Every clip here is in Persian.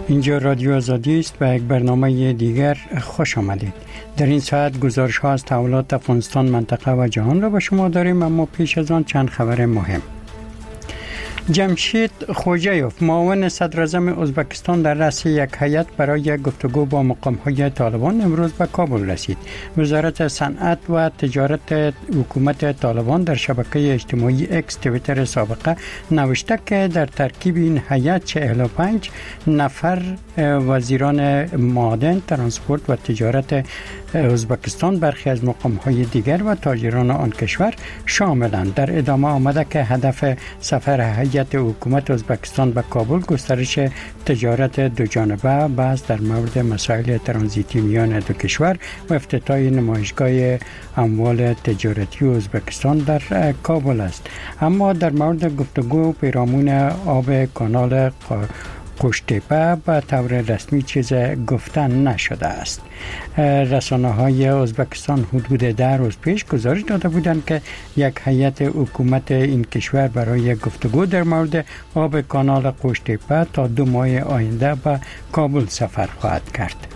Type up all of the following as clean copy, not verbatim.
اینجا رادیو آزادی است و یک برنامه دیگر خوش آمدید. در این ساعت گزارش ها از تحولات افغانستان، منطقه و جهان را به شما داریم، اما پیش از آن چند خبر مهم. جمشید خوجایوف، معاون صدر اعظم ازبکستان، در رأس یک هیئت برای گفتگو با مقام‌های طالبان امروز به کابل رسید. وزارت صنعت و تجارت حکومت طالبان در شبکه اجتماعی اکس توییتر سابقه نوشته که در ترکیب این هیئت 45 نفر وزیران معادن، ترانسپورت و تجارت ازبکستان، برخی از مقام‌های دیگر و تاجران آن کشور شاملند. در ادامه آمده که هدف سفر هیئت حکومت ازبکستان به کابل گسترش تجارت دو جانبه، بحث در مورد مسائل ترانزیتی میان دو کشور و افتتاح نمایشگاه اموال تجارتی ازبکستان در کابل است. اما در مورد گفتگو پیرامون آب کانال قوشتیپه به طور رسمی چیز گفتن نشده است. رسانه‌های ازبکستان حدود 10 روز پیش گزارش داده بودند که یک هیئت حکومت این کشور برای گفتگو در مورد آب کانال قوشتیپه تا 2 ماه آینده به کابل سفر خواهد کرد.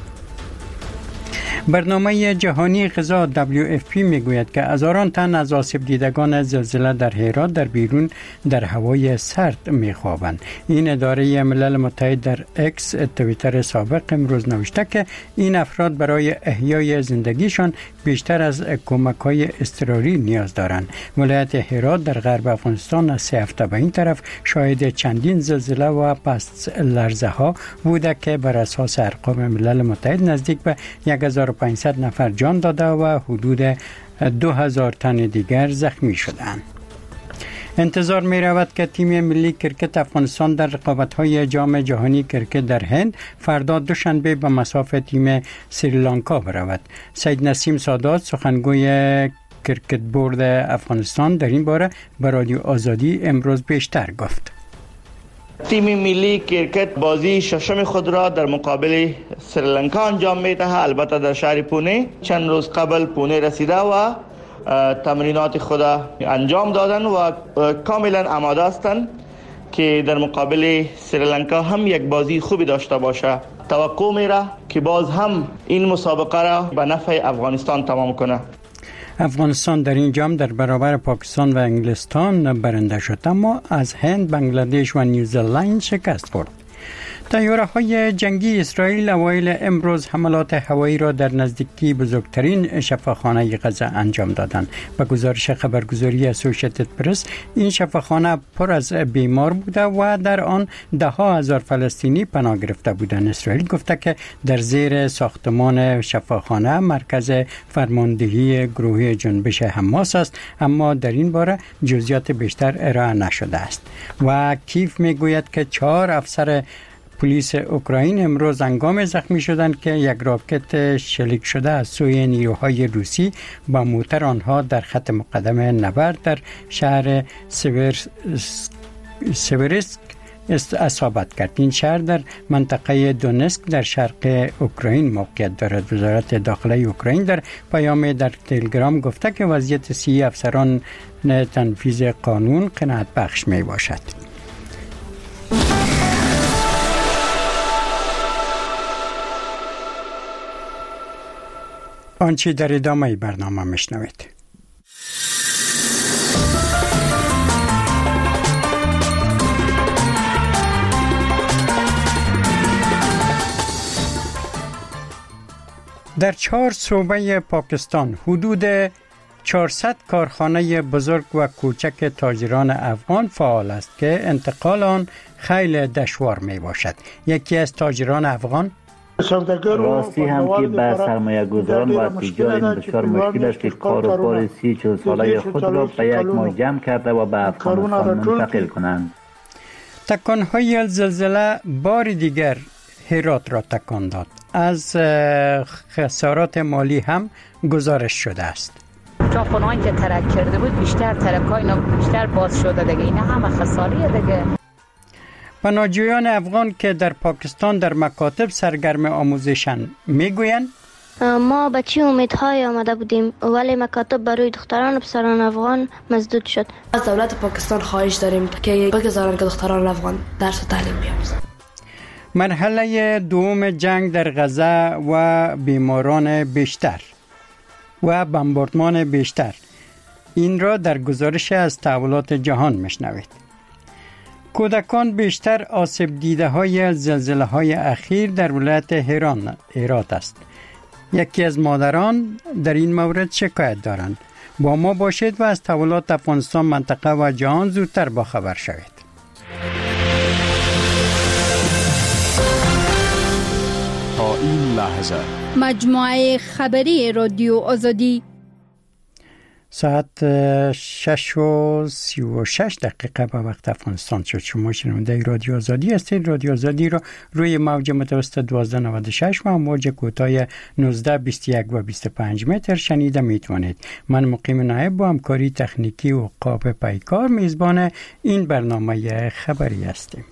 برنامه جهانی غذا WFP میگوید که هزاران تن از آسیب دیدگان زلزله در هرات در بیرون در هوای سرد میخوابند. این اداره ملل متحد در اکس توییتر سابق امروز نوشته که این افراد برای احیای زندگیشان بیشتر از کمک‌های اضطراری نیاز دارند. ولایت هرات در غرب افغانستان از 3 هفته به این طرف شاهد چندین زلزله و پس لرزه ها بوده که بر اساس ارقام ملل متحد نزدیک به 1500 نفر جان داده و حدود 2000 تن دیگر زخمی شدند. انتظار می رود که تیم ملی کرکت افغانستان در رقابت‌های جام جهانی کرکت در هند فردا دوشنبه به مصاف تیم سریلانکا برود. سید نسیم سادات، سخنگوی کرکت بورد افغانستان، در این باره به رادیو آزادی امروز بیشتر گفت. تیم ملی کرکت بازی ششم خود را در مقابل سریلانکا انجام می‌دهد. البته در شهر پونه چند روز قبل پونه رسیده و تمرینات خود انجام دادن و کاملا آماده هستند که در مقابل سریلانکا هم یک بازی خوبی داشته باشه. توقع میره که باز هم این مسابقه را به نفع افغانستان تمام کنه. افغانستان در این جام در برابر پاکستان و انگلستان برنده شد، اما از هند، بنگلادش و نیوزلند شکست خورد. طیاره‌های جنگی اسرائیل اوایل امروز حملات هوایی را در نزدیکی بزرگترین شفاخانه غزه انجام دادند. به گزارش خبرگزاری اسوسییتد پرس، این شفاخانه پر از بیمار بوده و در آن 10,000 فلسطینی پناه گرفته بودند. اسرائیل گفته که در زیر ساختمان شفاخانه مرکز فرماندهی گروه جنبش حماس است، اما در این باره جزئیات بیشتر ارائه نشده است. و کیف میگوید که 4 افسر پلیس اوکراین امروز هنگام زخمی شدند که یک راکت شلیک شده از سوی نیروهای روسی با موتر آنها در خط مقدم نبرد در شهر سیوریسک اصابت کرد. این شهر در منطقه دونسک در شرق اوکراین موقعیت دارد. وزارت داخله اوکراین در پیام در تلگرام گفته که وضعیت 30 افسران تنفیذ قانون قناعت بخش می باشد. آنچه در ادامه برنامه میشنوید. در 4 صوبه پاکستان حدود 400 کارخانه بزرگ و کوچک تاجران افغان فعال است که انتقال آن خیلی دشوار می باشد. یکی از تاجران افغان: راستی هم که به سرمایه گذاران و تجار بسیار مشکل است که کار و کار 30-40 ساله خود را به یک ماه جمع کرده و به افغانستان منتقل کنند. تکانهای زلزله بار دیگر هرات را تکان داد. از خسارات مالی هم گزارش شده است. چاپانهایی که ترک کرده بود ترک‌های بیشتر باز شده دیگه. این همه خساریه دیگه. پناهجویان افغان که در پاکستان در مکاتب سرگرم آموزشند میگویند ما به چی امیدهای آمده بودیم ولی مکاتب برای دختران و پسران افغان مسدود شد. از دولت پاکستان خواهش داریم که بگذارن که دختران افغان درس و تعلیم بیاموزند. مرحله دوم جنگ در غزه و بیماران بیشتر و بمباردمان بیشتر، این را در گزارش از تحولات جهان میشنوید. کودکان بیشتر آسیب دیده های زلزله های اخیر در ولایت هرات است. یکی از مادران در این مورد شکایت دارند. با ما باشید و از تحولات افغانستان، منطقه و جهان زودتر باخبر شوید. تا این لحظه مجموعه خبری رادیو آزادی ساعت 6:36 به وقت افغانستان شد. شما شنونده رادیو آزادی هستید. رادیو آزادی را روی موج متوسط 1296 و موج کوتاه 19 21 و 25 متر شنیده میتوانید. من مقیم نایب با همکاری تکنیکی و عقاب پیکار میزبان این برنامه خبری هستیم.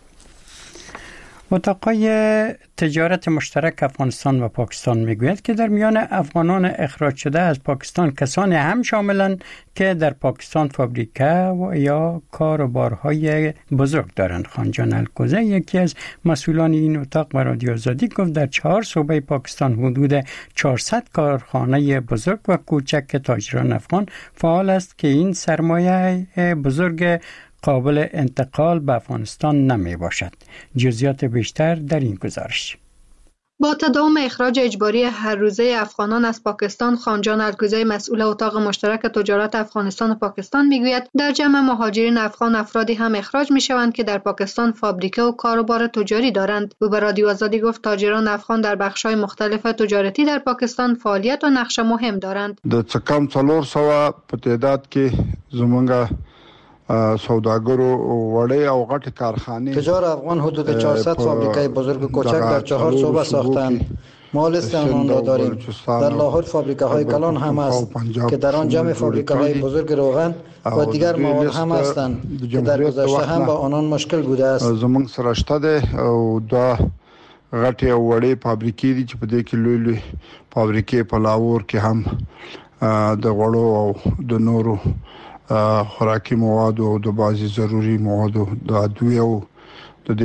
اتاقای تجارت مشترک افغانستان و پاکستان میگوید که در میان افغانان اخراج شده از پاکستان کسانی هم شاملند که در پاکستان فابریکه و یا کاروبارهای بزرگ دارند. خانجان الکوزه، یکی از مسئولان این اتاق، به رادیو آزادی گفت در 4 صوبه پاکستان حدود 400 کارخانه بزرگ و کوچک تاجران افغان فعال است که این سرمایه بزرگ قابل انتقال به افغانستان نمی باشد. جزئیات بیشتر در این گزارش. با تداوم اخراج اجباری هر روزه افغانان از پاکستان، خانجان الکوزی، مسئول اتاق مشترک تجارت افغانستان و پاکستان میگوید در جمع مهاجرین افغان افرادی هم اخراج میشوند که در پاکستان فابریکه و کاروبار تجاری دارند. او به رادیو آزادی گفت تاجران افغان در بخش‌های مختلف تجارتی در پاکستان فعالیت و نقش مهم دارند. د څکم 400 په تعداد کې زمونږ سوداګرو وړې او غټ کارخانه تجار افغان حدود 400 فابریکه بزرگ و کوچک در 4 صوبه ساختند. ما لیست آنان را داریم. در لاهور فابریکه های کلان هم است که در آن جمع فابریکه های بزرگ روغن و دیگر مواد هم هستند که در گذشته هم با آنان مشکل بوده است. زمونږ سره شته ده او دا غټ او وړې فابریکې دي چې په دې کې لوی فابریکې په لاهور کې هم د غوړو او د نورو خوراکي مواد او د بازي ضروري مواد د ادویه او د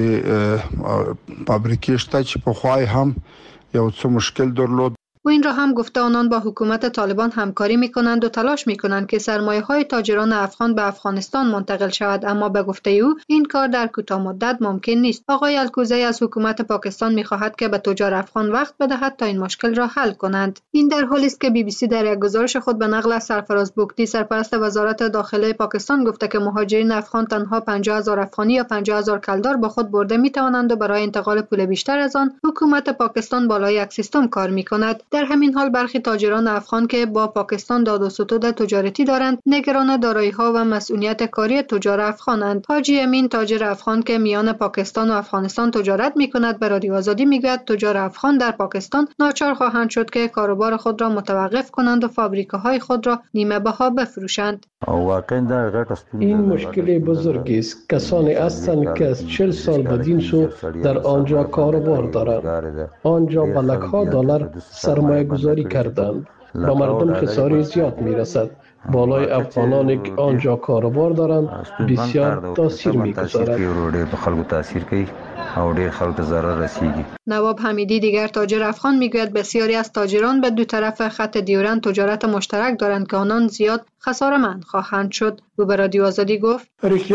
فابریکې شته چې په خوای هم یو څه مشکل درلود. و این را هم گفته آنان با حکومت طالبان همکاری می‌کنند و تلاش می‌کنند که سرمایه‌های تاجران افغان به افغانستان منتقل شود، اما به گفته او این کار در کوتاه مدت ممکن نیست. آقای الکوزی از حکومت پاکستان می‌خواهد که به تجار افغان وقت بدهد تا این مشکل را حل کنند. این در حالی است که BBC در یک گزارش خود به نقل از سرفراز بوگتی، سرپرست وزارت داخله پاکستان، گفته که مهاجرین افغان تنها 50,000 افغانی یا 50,000 کلدار با خود برده می‌توانند و برای انتقال پول بیشتر از آن حکومت پاکستان بالای یک سیستم کار می‌کند. در همین حال برخی تاجران افغان که با پاکستان داد و ستود تجارتی دارند نگران دارایی‌ها و مسئولیت کاری تجار افغانند. حاجی امین، تاجر افغان که میان پاکستان و افغانستان تجارت می‌کند، به رادیو آزادی میگوید تجار افغان در پاکستان ناچار خواهند شد که کاروبار خود را متوقف کنند و فابریکه‌های خود را نیمه بها بفروشند. این مشکل بزرگی است. کسانی هستند که از 40 سال بدین سو در آنجا کاروبار دارند. آنجا بلک‌ها دلار سرمایه گذاری کردند. با مردم خساری زیاد میرسد. بالای افغانانی که آنجا کاروبار دارند بسیار تاثیر میگذارد. نواب حمیدی، دیگر تاجر افغان، میگوید بسیاری از تاجران به دو طرف خط دیورند تجارت مشترک دارند که آنان زیاد خساره‌مند خواهند شد. او به رادیو آزادی گفت راستی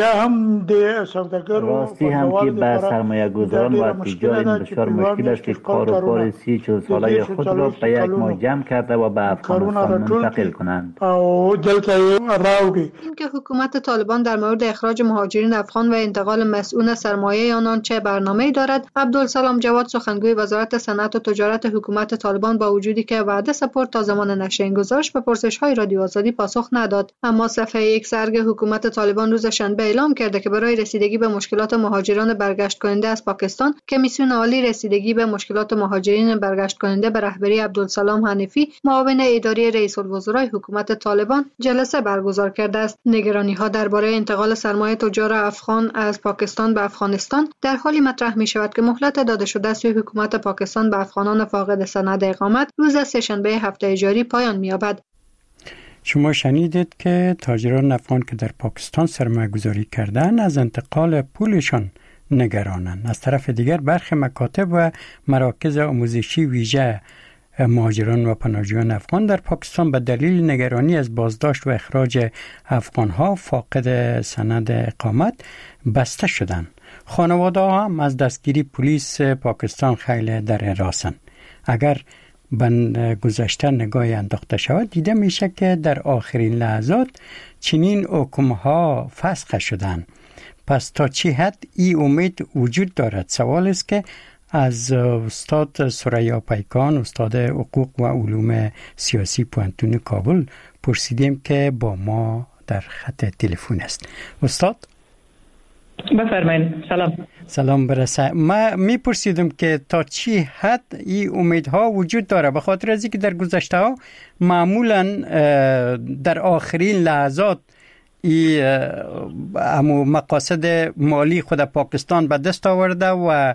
هم که به سرمایه گذاران و تجار بسیار مشکل است که کاروبار 30-40 ساله خود را به یک ماه جمع کرده و به افغانستان منتقل کنند. اینکه حکومت طالبان در مورد اخراج مهاجرین افغان و انتقال مسئول سرمایه آنان چه برنامه‌ای دارد، عبدالسلام جواد، سخنگوی وزارت صنعت و تجارت حکومت طالبان، با وجودی که وعده سپرد تا زمان نشر این گزارش به پرسش‌های رادیو آزادی پاسخ نداد. اما صفحه یک سرگ حکومت طالبان روز شنبه اعلام کرده که برای رسیدگی به مشکلات مهاجران برگشت کننده از پاکستان، کمیسیون عالی رسیدگی به مشکلات مهاجرین برگشت کننده به رهبری عبدالسلام حنیفی، معاون اداری رئیس الوزرای حکومت طالبان، جلسه برگزار کرده است. نگرانی‌ها درباره انتقال سرمایه تجار افغان از پاکستان به افغانستان در حالی مطرح می‌شود که مهلت داده شده سوی حکومت پاکستان به افغانان فاقد سند اقامت روز سه‌شنبه هفته جاری پایان می‌یابد. شما شنیدید که تاجران افغان که در پاکستان سرمایه گذاری کردن از انتقال پولشان نگرانند. از طرف دیگر برخی مکاتب و مراکز آموزشی ویژه مهاجران و پناهجویان افغان در پاکستان به دلیل نگرانی از بازداشت و اخراج افغانها فاقد سند اقامت بسته شدند. خانواده ها هم از دستگیری پلیس پاکستان خیلی در حراسند. اگر به گذشته نگاهی انداخته شود دیده میشه که در آخرین لحظات چنین حکمها فسخ شدند. پس تا چه حد این امید وجود دارد؟ سوال است که از استاد ثریا پیکان، استاد حقوق و علوم سیاسی پوهنتون کابل پرسیدیم که با ما در خط تلفن است. استاد بفرمایید. سلام برسه. ما میپرسیدم که تا چی حد این امیدها وجود داره، به خاطر از اینکه در گذشته ها معمولا در آخرین لحظات امو مقاصد مالی خود پاکستان به دست آورده و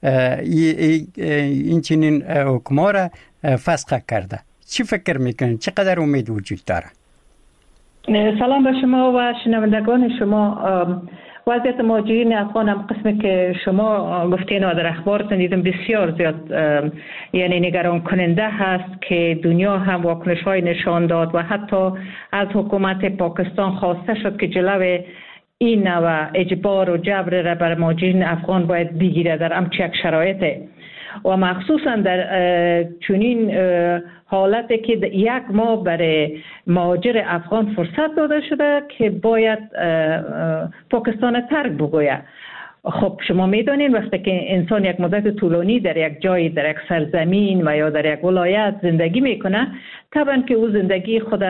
این چنین حکم‌ها را فسخ کرده. چی فکر میکنید؟ چقدر امید وجود داره؟ سلام به شما و شنوندگان شما. وضعیت مهاجرین افغان هم قسمی که شما گفتین و در اخبارتون دیدم بسیار زیاد یعنی نگران کننده هست که دنیا هم واکنش های نشان داد و حتی از حکومت پاکستان خواسته شد که جلوی این نوع اجبار و جبر را بر مهاجرین افغان باید بگیره در همچین یک شرایطه و مخصوصا در چنین حالتی که یک ماه برای مهاجر افغان فرصت داده شده که باید پاکستان ترک بگوید. خب شما میدونین وقتی که انسان یک مدت طولانی در یک جای، در یک سرزمین و یا در یک ولایت زندگی میکنه، طبعا که او زندگی خود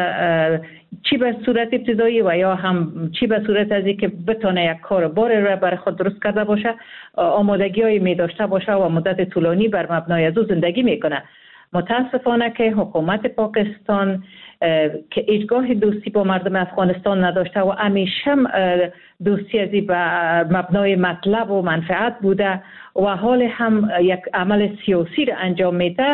چی به صورت ابتدایی و یا هم چی به صورت از اینکه بتونه یک کار بار را برای خود درست کرده باشه آمادگی های می داشته باشه و مدت طولانی بر مبنای از او زندگی میکنه. متاسفانه که حکومت پاکستان که هیچگاه دوستی با مردم افغانستان نداشته و همیشه دوستی ازی به مبنای مطلب و منفعت بوده و حال هم یک عمل سیاسی را انجام میده،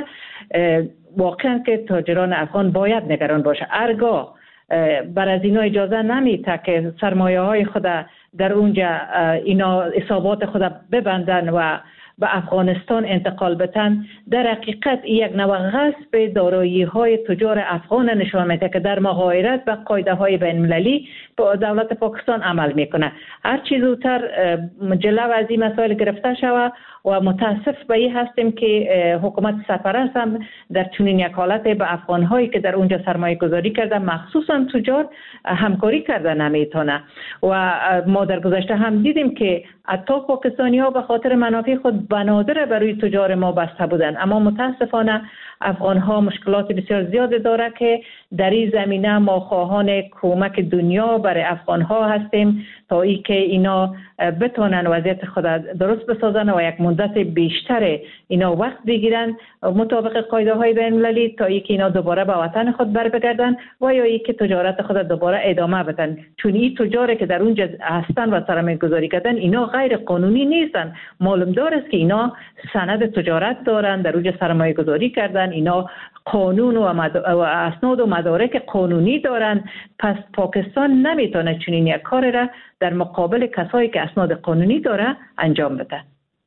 واقعا که تاجران افغان باید نگران باشه. هرگاه بر از اینا اجازه نمیده که سرمایه های خود در اونجا اینا حسابات خود ببندن و به افغانستان انتقال بتن، در حقیقت یک نوع غصب دارایی های تجار افغان نشان میده که در مغایرت به قاعده های بین المللی با دولت پاکستان عمل میکنه. هر چیز زودتر جلو از این مسائل گرفته شود و متاسف به این هستیم که حکومت سرپرست هم در چنین یک حالت به افغان‌هایی که در اونجا سرمایه گذاری کردن مخصوصا تجار همکاری کردن نمیتونه و ما در گذشته هم دیدیم که حتی پاکستانی‌ها به خاطر منافع خود بنادر برای تجار ما بسته بودن، اما متاسفانه افغان‌ها مشکلات بسیار زیاد داره که در این زمینه ما خواهان کمک دنیا برای افغان‌ها هستیم تا ای که اینا بتونن وضعیت خود درست بسازن و یک مدت بیشتر اینا وقت بگیرن مطابق قاعده های بین المللی تا ای که اینا دوباره به وطن خود بر بگردن و یا ای که تجارت خود دوباره ادامه بدن، چون این تجاری که در اونجا هستن و سرمایه گذاری کردن اینا غیر قانونی نیستن. معلوم داره که اینا سند تجارت دارن، در اونجا سرمایه گذاری کردن، اینا قانون و اسناد و مدارک قانونی دارن. پس پاکستان نمیتونه چنین یک کار را در مقابل کسایی که اسناد قانونی داره انجام بده.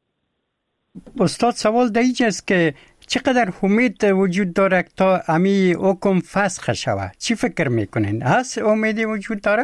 استاد سوال دیجاست که چقدر امید وجود داره تا امی حکم فسخ شود؟ چی فکر میکنین؟ هست امیدی وجود داره؟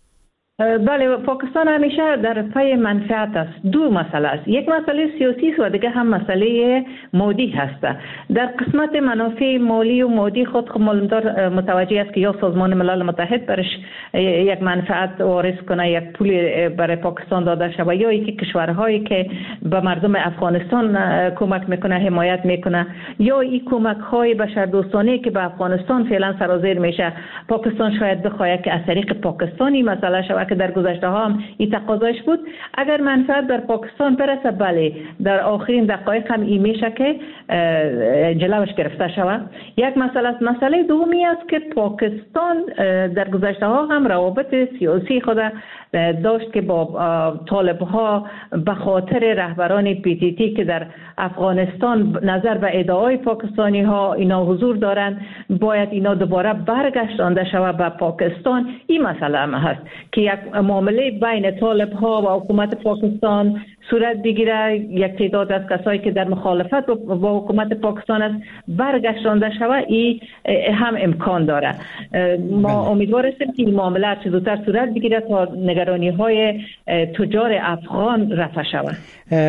بله، پاکستان همیشه در پای منفعت است. دو مسئله است، یک مسئله سیاسی است و دیگه هم مسئله مادی هست. در قسمت منافع مالی و مادی خود معلومدار متوجه است که یا سازمان ملل متحد برش یک منفعت وارث کنه، یک پول برای پاکستان داده شود، یا اینکه کشورهایی که به مردم افغانستان کمک میکنه حمایت میکنه، یا این کمک های بشردوستانه که به افغانستان فعلا سرازیر میشه پاکستان شاید بخواهد که از طریق پاکستانی مسئله شود که در گذشته ها هم این تقاضاش بود. اگر منفعت در پاکستان برسه بله، در آخرین دقایق هم این میشه که جلوش گرفته شود. یک مسئله است. مسئله دومی است که پاکستان در گذشته ها هم روابط سیاسی خود داشت که با طالب ها به خاطر رهبران PTT که در افغانستان نظر به ادعای پاکستانی ها اینا حضور دارند، باید اینا دوباره برگشتانده شود به پاکستان. این مسئله هم هست که یک یک معامله بین طالب ها و حکومت پاکستان صورت بگیره، یک تعداد از کسایی که در مخالفت با حکومت پاکستان است برگشتانده شود، این هم امکان داره. ما امیدوار هستیم که این معامله چه زودتر صورت بگیره تا نگرانی های تجار افغان رفع شود.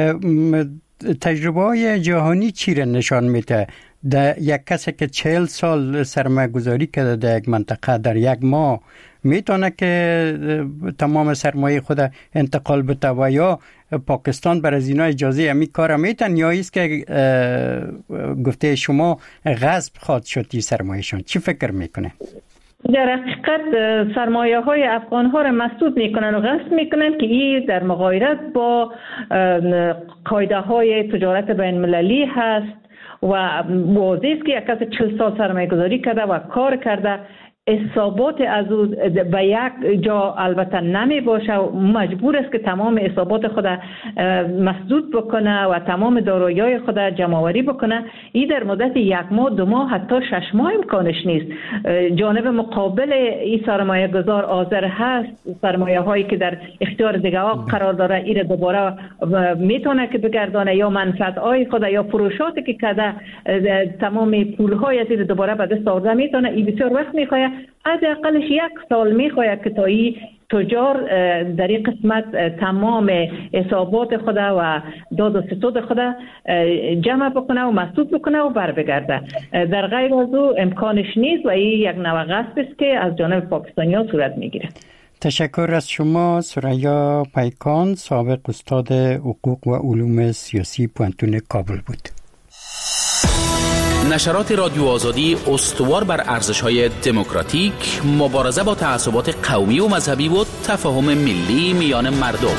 تجربه های جهانی چی را نشان میده؟ یک کسی که 40 سال سرمایه گذاری کرده در یک منطقه در یک ماه میتونه که تمام سرمایه خود انتقال بده و یا پاکستان بر از اینا اجازه همی کار میتن یا ایست که گفته شما غصب خواهد شد این سرمایهشون؟ چی فکر میکنه؟ در حقیقت سرمایه های افغان ها را مسدود میکنن و غصب میکنن که این در مغایرت با قاعده های تجارت بین المللی هست و واضح است که یک کس 40 سال سرمایه گذاری کرده و کار کرده، حسابات از او به یک جا البته نمی باشه و مجبور است که تمام حسابات خود مسدود بکنه و تمام دارایی‌های خود جمع‌آوری بکنه. این در مدت 1 ماه 2 ماه حتی 6 ماه امکانش نیست. جانب مقابل این سرمایه گذار حاضر هست سرمایه هایی که در اختیار دیگه ها قرار داره این دوباره میتونه که بگردانه یا منفعت های خود یا فروشاتی که کرده تمام پول های از این دوباره به دست آورده میتونه. این بسیار وقت میخواد، حداقلش 1 سال میخواد که تا این تجار در این قسمت تمام حسابات خود و داد و ستود خود جمع بکنه و مسدود بکنه و بر بگرده. در غیر از او امکانش نیست و این یک نوع غصب است که از جانب پاکستانی‌ها صورت میگیره. تشکر از شما. ثریا پیکان، سابق استاد حقوق و علوم سیاسی پوانتون کابل بود. نشرات رادیو آزادی استوار بر ارزش‌های دموکراتیک، مبارزه با تعصبات قومی و مذهبی و تفاهم ملی میان مردم.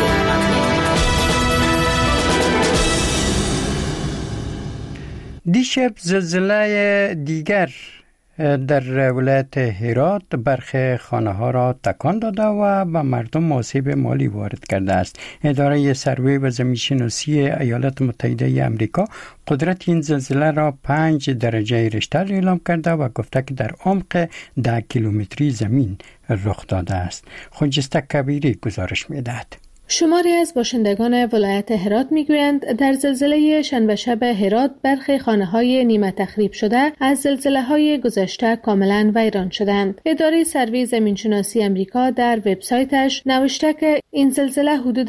دیشب زلزله دیگر در ولایت هرات برخی خانه‌ها را تکان داده و به مردم آسیب مالی وارد کرده است. اداره سروی و زمین‌شناسی ایالات متحده آمریکا قدرت این زلزله را 5 درجه ریشتر اعلام کرده و گفته که در عمق 10 کیلومتری زمین رخ داده است. خجسته کبیری گزارش می‌دهد. شماری از باشندگان ولایت هرات میگویند در زلزله شنبه شب هرات برخی خانه‌های نیمه تخریب شده از زلزله‌های گذشته کاملا ویران شدند. اداره سروی زمین‌شناسی آمریکا در وبسایتش نوشته که این زلزله حدود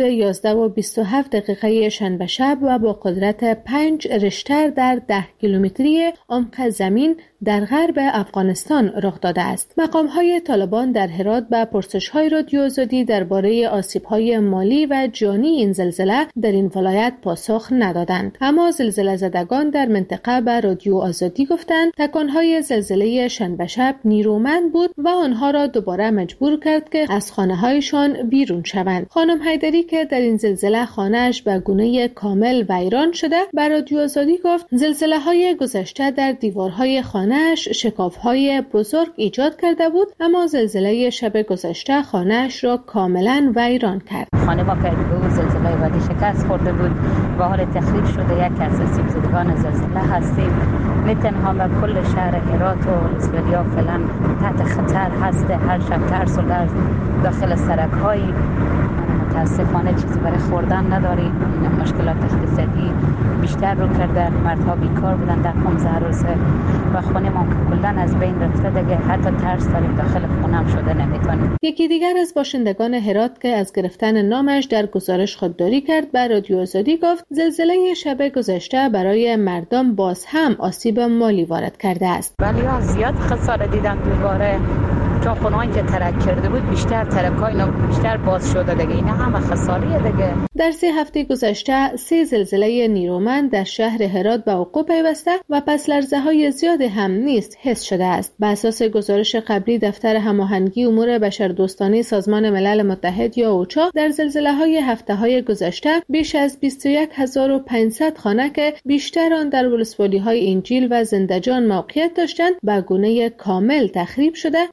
11:27 شنبه شب و با قدرت 5 ریشتر در 10 کیلومتری عمق زمین در غرب افغانستان رخ داده است. مقام‌های طالبان در هرات به پرسش‌های رادیو آزادی درباره آسیب‌های مالی و جانی این زلزله در این ولایت پاسخ ندادند. اما زلزله زدگان در منطقه به رادیو آزادی گفتند تکان‌های زلزله شنبه شب نیرومند بود و آنها را دوباره مجبور کرد که از خانه‌هایشان بیرون شوند. خانم حیدری که در این زلزله خانه‌اش به گونه کامل ویران شده به رادیو آزادی گفت زلزله‌های گذشته در دیوارهای خانه‌اش شکاف‌های بزرگ ایجاد کرده بود، اما زلزله شب گذشته خانه‌اش را کاملا ویران کرد. خانه ما که به زلزله بعدی شکست خورده بود و حال تخریب شده. یک از آسیب زدگان زلزله هستیم. نه تنها به کل شهر هرات و اسفالیا فعلا تحت خطر هست. هر شب ترس و لرز داخل سرک‌های. متاسفانه چیزی برای خوردن نداریم. مشکلات اقتصادی بیشتر رو کرده. مردها بیکار بودن در 15 روزه و خونه ما کلاً از بین رفته دیگه. حتی ترس داریم داخل خونه هم شده نمیتونیم. یکی دیگر از باشندگان هرات که از گرفتن نامش در گزارش خودداری کرد به رادیو آزادی گفت زلزله شب گذشته برای مردم باز هم آسیب مالی وارد کرده است. ولی زیاد خسارت دیدم دوباره. چون خونهایی که ترک کرده بود بیشتر ترکای بیشتر باز شده دیگه. اینا همه خساریه دیگه. در 3 هفته گذشته 3 زلزله نیرومند در شهر هرات به وقوع پیوسته و پس لرزه های زیاد هم نیز حس شده است. بر اساس گزارش قبلی دفتر هماهنگی امور بشردوستانه سازمان ملل متحد یا اوچا در زلزله های هفته های گذشته بیش از 21500 خانه که بیشتر آن در ولسوالی های انجیل و زندجان موقعیت داشتند به گونه کامل تخریب شده و یا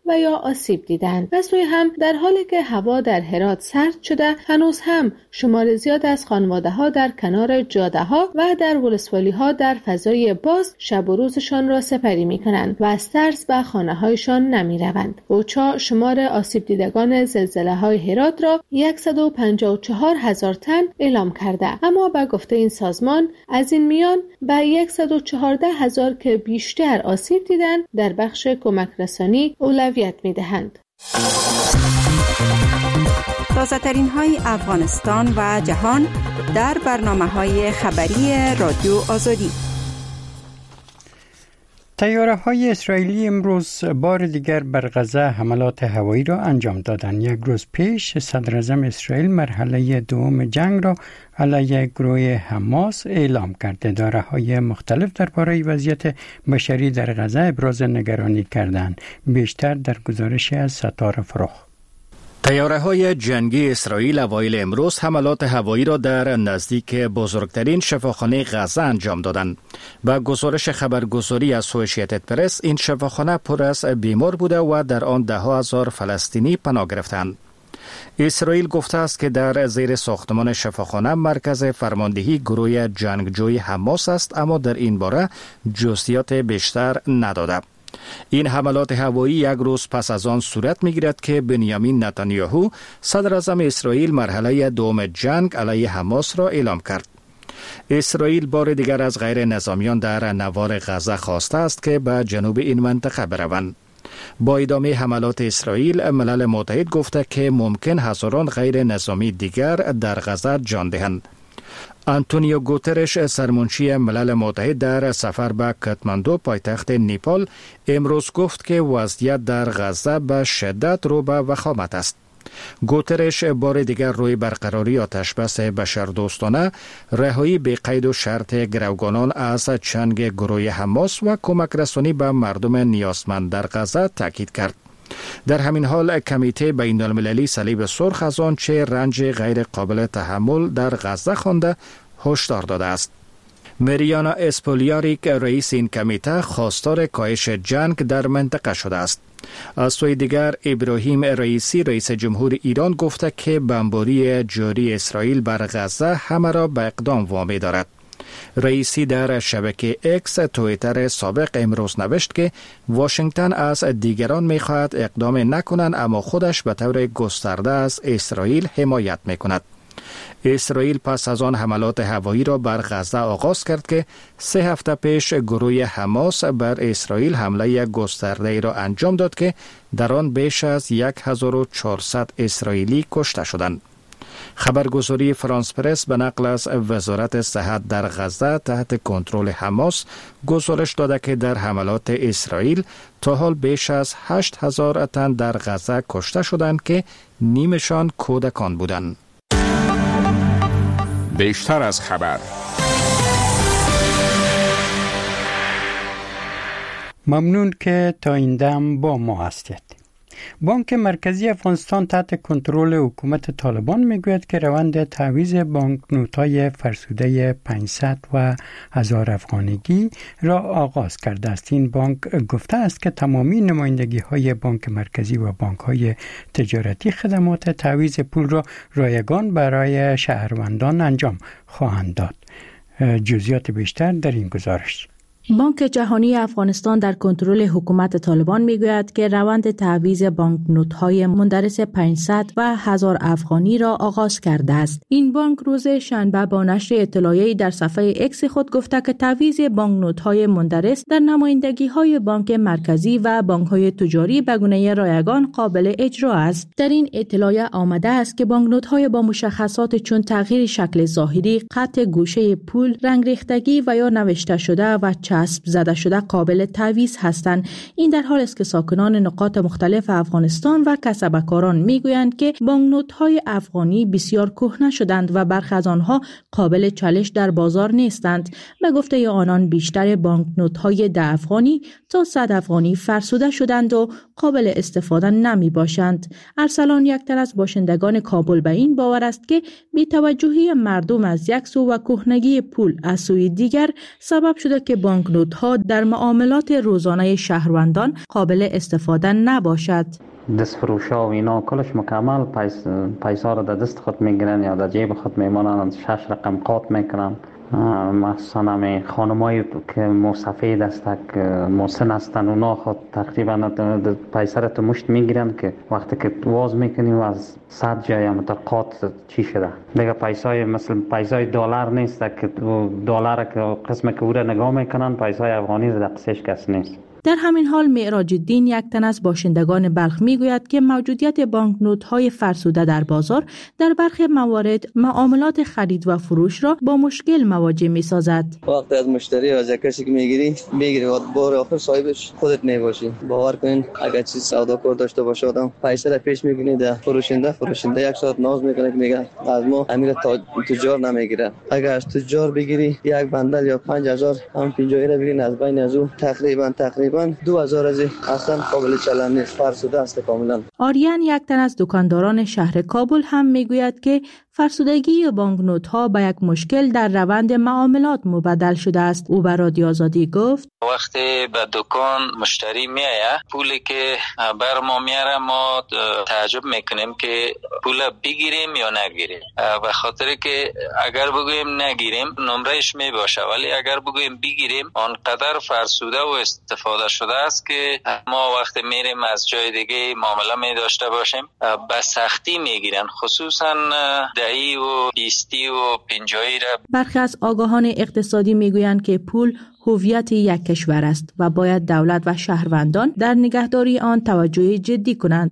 آسیب دیدند. از سوی هم در حالی که هوا در هرات سرد شده، هنوز هم شمار زیاد از خانواده‌ها در کنار جاده‌ها و در ولسوالی‌ها در فضای باز شب و روزشان را سپری می‌کنند و از ترس به خانه‌هایشان نمی‌روند. اوچا شمار آسیب دیدگان زلزله‌های هرات را 154,000 تن اعلام کرده، اما به گفته این سازمان از این میان به 114,000 که بیشتر آسیب دیدند در بخش کمک رسانی اولویت می‌دهند. تازه‌ترین های افغانستان و جهان در برنامه‌های خبری رادیو آزادی. طیاره‌های اسرائیلی امروز بار دیگر بر غزه حملات هوایی را انجام دادند. یک روز پیش صدر اعظم اسرائیل مرحله دوم جنگ را علیه گروه حماس اعلام کرده. اداره‌های مختلف درباره وضعیت بشری در غزه ابراز نگرانی کردند. بیشتر در گزارش از ستاره فروخ. طیاره‌های جنگی اسرائیل اوایل امروز حملات هوایی را در نزدیک بزرگترین شفاخانه غزه انجام دادند. با گزارش خبرگزاری اسوسییتد پرس، این شفاخانه پر از بیمار بوده و در آن ده‌ها هزار فلسطینی پناه گرفتند. اسرائیل گفته است که در زیر ساختمان شفاخانه مرکز فرماندهی گروه جنگجوی حماس است، اما در این باره جزئیات بیشتر نداده. این حملات هوایی یک روز پس از آن صورت می‌گیرد که بنیامین نتانیاهو صدر اعظم اسرائیل مرحله دوم جنگ علیه حماس را اعلام کرد. اسرائیل بار دیگر از غیر نظامیان در نوار غزه خواسته است که به جنوب این منطقه بروند. با ادامه حملات اسرائیل، ملل متحد گفته که ممکن هزاران غیر نظامی دیگر در غزه جان دهند. آنتونیو گوترش، سرمنشی ملل متحد، در سفر به کاتماندو پایتخت نیپال امروز گفت که وضعیت در غزه به شدت رو به وخامت است. گوترش بار دیگر روی برقراری آتشبس بشردوستانه، رهایی به قید و شرط گروگانان از چنگ گروه حماس و کمک رسانی به مردم نیازمند در غزه تاکید کرد. در همین حال کمیته بین‌المللی صلیب سرخ از آنچه رنج غیر قابل تحمل در غزه خوانده هشدار داده است. مریانا اسپولیاریک، رئیس این کمیته، خواستار کاهش جنگ در منطقه شده است. از سوی دیگر ابراهیم رئیسی، رئیس جمهور ایران، گفته که بمباری جاری اسرائیل بر غزه همه را به اقدام وامی دارد. رئیسی در شبکه اکس توییتر سابق امروز نوشت که واشنگتن از دیگران می‌خواهد اقدام نکنند، اما خودش به طور گسترده از اسرائیل حمایت می‌کند. اسرائیل پس از آن حملات هوایی را بر غزه آغاز کرد که 3 هفته پیش گروه حماس بر اسرائیل حمله گسترده را انجام داد که در آن بیش از 1400 اسرائیلی کشته شدند. خبرگزاری فرانس پرس به نقل از وزارت صحت در غزه تحت کنترل حماس گزارش داده که در حملات اسرائیل تا حال بیش از 8000 تن در غزه کشته شدند که نیمشان کودکان بودند. بیشتر از خبر. ممنون که تا این دم با ما هستید. بانک مرکزی افغانستان تحت کنترل حکومت طالبان میگوید که روند تعویض بانکنوت‌های فرسوده 500 و 1000 افغانیگی را آغاز کرده است. این بانک گفته است که تمامی نمایندگی‌های بانک مرکزی و بانک‌های تجارتی خدمات تعویض پول را رایگان برای شهروندان انجام خواهند داد. جزئیات بیشتر در این گزارش. بانک جهانی افغانستان در کنترل حکومت طالبان میگوید که روند تعویض بانکنوت‌های مندرس 500 و 1000 افغانی را آغاز کرده است. این بانک روز شنبه با نشر اطلاعیه‌ای در صفحه اکس خود گفته که تعویض بانکنوت‌های مندرس در نمایندگی‌های بانک مرکزی و بانک‌های تجاری به گونه رایگان قابل اجرا است. در این اطلاعیه آمده است که بانکنوت‌های با مشخصات چون تغییر شکل ظاهری، قطع گوشه پول، رنگ ریختگی و یا نوشته شده و چسب زده شده قابل تعویض هستند. این در حالی است که ساکنان نقاط مختلف افغانستان و کسبکاران میگویند که بانکنوت‌های افغانی بسیار کهنه شدند و برخی از آنها قابل چالش در بازار نیستند. به گفته آنان بیشتر بانکنوت‌های 10 افغانی تا 100 افغانی فرسوده شدند و قابل استفاده نمی باشند. ارسلان، یک تن از باشندگان کابل، به این باور است که بی‌توجهی مردم از یک سو و کهنگی پول از سوی دیگر سبب شده که بانکنوت‌ها در معاملات روزانه شهروندان قابل استفاده نباشد. دست فروشا و اینا کلش مکمل پیسا رو در دست خود میگیرن یا در جیب خود میمانن، 6 رقم قاط میکنن. مخصوصا همه خانمایی که مسافید هستن مسن هستن اونا خود تقریبا پیسه را تو مشت میگیرن که وقتی که واز میکنی و از 100 جای هم تا قاط چی شده دیگه پیسای مثل پیسای دلار نیست که دلار که قسم که او را نگاه میکنن پیسای افغانی را دقیقش کس نیست. در همین حال معراج الدین، یک تن از باشندگان بلخ، میگوید که موجودیت بانکنوت‌های فرسوده در بازار در برخی موارد معاملات خرید و فروش را با مشکل مواجه می‌سازد. وقتی از مشتری یا از کسی که میگیری و بار آخر صاحبش خودت نباشی. باور کن اگر چیز سودا کار داشته باشه آدم پیسه را پیش میگیری ده فروشنده یک ساعت ناز میکنه که میگه از ما امیر تجار نمیگیره. اگر از تجار بگیری یک بندل یا 5000 هم 50 را بگیرین از بین از او تقریبا 2000 از اصلا قابل چلن نیست، فرسوده است کاملا. آریان، یک تن از دکانداران شهر کابل، هم میگوید که فرسودگی بانکنوت ها به یک مشکل در روند معاملات مبدل شده است. او به رادیو آزادی گفت وقتی به دکان مشتری میایه پولی که بر ما میاره ما تعجب میکنیم که پول بگیریم یا نگیریم، به خاطر که اگر بگوییم نگیریم نمرهش میباشه، ولی اگر بگوییم بگیریم آنقدر فرسوده و استفاده شده است که ما وقتی میریم از جای دیگه معامله می داشته باشیم به سختی میگیرن، خصوصا 10 و 20 و 50 را. برخی از آگاهان اقتصادی میگویند که پول هویت یک کشور است و باید دولت و شهروندان در نگهداری آن توجه جدی کنند.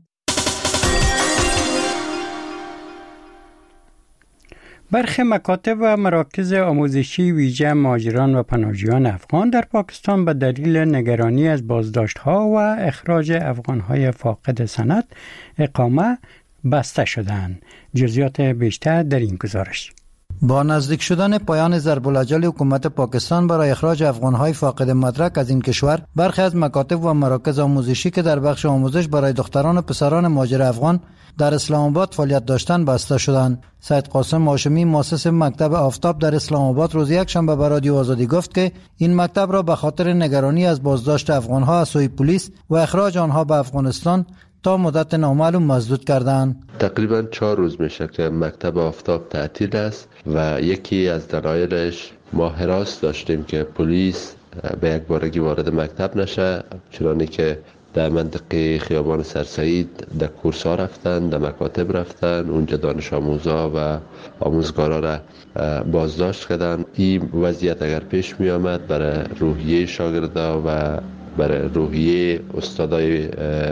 برخی مکاتب و مراکز آموزشی ویژه مهاجران و پناهجویان افغان در پاکستان به دلیل نگرانی از بازداشت‌ها و اخراج افغان‌های فاقد سند اقامه بسته شدند. جزئیات بیشتر در این گزارش. با نزدیک شدن پایان ضرب الاجل حکومت پاکستان برای اخراج افغان‌های فاقد مدرک از این کشور، برخی از مکاتب و مراکز آموزشی که در بخش آموزش برای دختران و پسران مهاجر افغان در اسلام آباد فعالیت داشتند بسته شدند. سید قاسم هاشمی، مؤسس مکتب آفتاب در اسلام آباد، روز یکشنبه به رادیو آزادی گفت که این مکتب را به خاطر نگرانی از بازداشت افغان‌ها از سوی پلیس و اخراج آنها به افغانستان تا مدت نامعلوم مسدود کردند. تقریبا 4 روز میشه که مکتب آفتاب تعطیل است و یکی از دلایلش ما حراس داشتیم که پلیس به یک بارگی وارد مکتب نشه، چنانه که در منطقه خیابان سرسعید در کورس‌ها رفتن، در مکاتب رفتن، اونجا دانش آموزا و آموزگارا را بازداشت کردن. این وضعیت اگر پیش می آمد برای روحیه شاگردا و برای روحیه استادای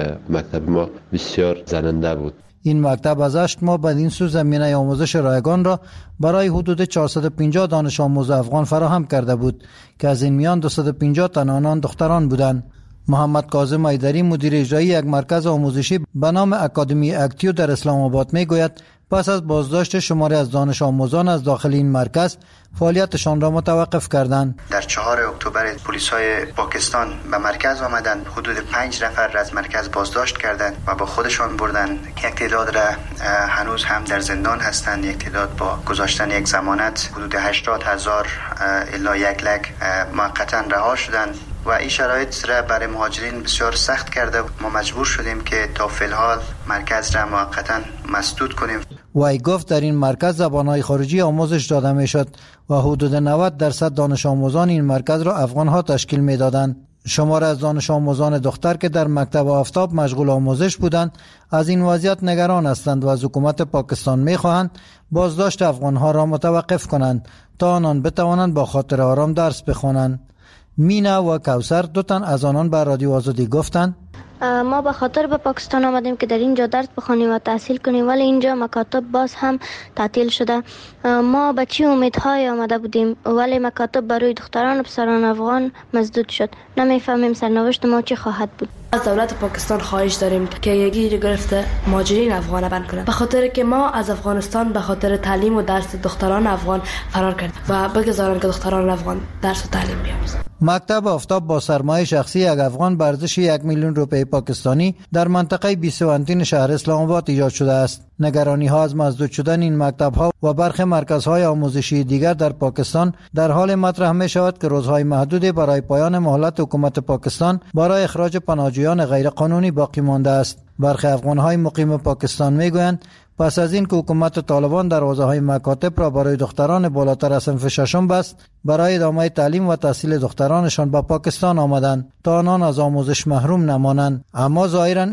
مکتب ما بسیار زننده بود. این مکتب از 8 ماه بعد این سو زمینه آموزش رایگان را برای حدود 450 دانش آموز افغان فراهم کرده بود که از این میان 250 تن آنان دختران بودند. محمد کاظم ایدری، مدیر اجرایی یک مرکز آموزشی به نام اکادمی اکتیو در اسلام آباد، میگوید پس از بازداشت شماری از دانش آموزان از داخل این مرکز فعالیتشان را متوقف کردند. در 4 اکتبر پلیس‌های پاکستان به مرکز آمدند، حدود 5 نفر را از مرکز بازداشت کردند و با خودشان بردند. یک تعداد را هنوز هم در زندان هستند، یک تعداد با گذاشتن یک ضمانت حدود 80,000 الی 1 لک موقتا رها شدند و این شرایط را برای مهاجرین بسیار سخت کرده. ما مجبور شدیم که تا فی‌الحال مرکز را موقتا مسدود کنیم. وی گفت در این مرکز زبان‌های خارجی آموزش داده میشد و حدود 90% دانش آموزان این مرکز را افغان‌ها تشکیل میدادند. شمار از دانش آموزان دختر که در مکتب آفتاب مشغول آموزش بودند از این وضعیت نگران هستند و از حکومت پاکستان می‌خواهند بازداشت افغان‌ها را متوقف کنند تا آنان بتوانند با خاطر آرام درس بخوانند. مینا و کوثر، 2 تن از آنان به رادیو آزادی گفتند ما به خاطر به پاکستان آمدیم که در اینجا درس بخوانیم و تحصیل کنیم، ولی اینجا مکاتب باز هم تعطیل شده. ما به چه امیدهای آمده بودیم ولی مکاتب برای دختران و پسران افغان مسدود شد. نمیفهمیم سرنوشت ما چه خواهد بود. از دولت پاکستان خواهش داریم که یکی گرفته مهاجرین افغان بند کنند، به خاطر که ما از افغانستان به خاطر تعلیم و درس دختران افغان فرار کردیم و بگذارند که دختران افغان درس و تعلیم بیاموزند. مکتب آفتاب با سرمایه شخصی یک افغان به ارزش 1 میلیون روپیه پاکستانی در منطقه بیسوانتین شهر اسلام آباد ایجاد شده است. نگرانی ها از مسدود شدن این مکتب ها و برخی مرکزهای آموزشی دیگر در پاکستان در حال مطرح می شود که روزهای محدودی برای پایان مهلت حکومت پاکستان برای اخراج پناهجویان غیر قانونی باقی مانده است. برخی افغان‌های مقیم پاکستان میگویند پس از این که حکومت طالبان دروازه‌های مکاتب را برای دختران بالاتر از صنف ششم بست، برای ادامه تعلیم و تحصیل دخترانشان به پاکستان آمدند تا آنان از آموزش محروم نمانند. اما ظاهراً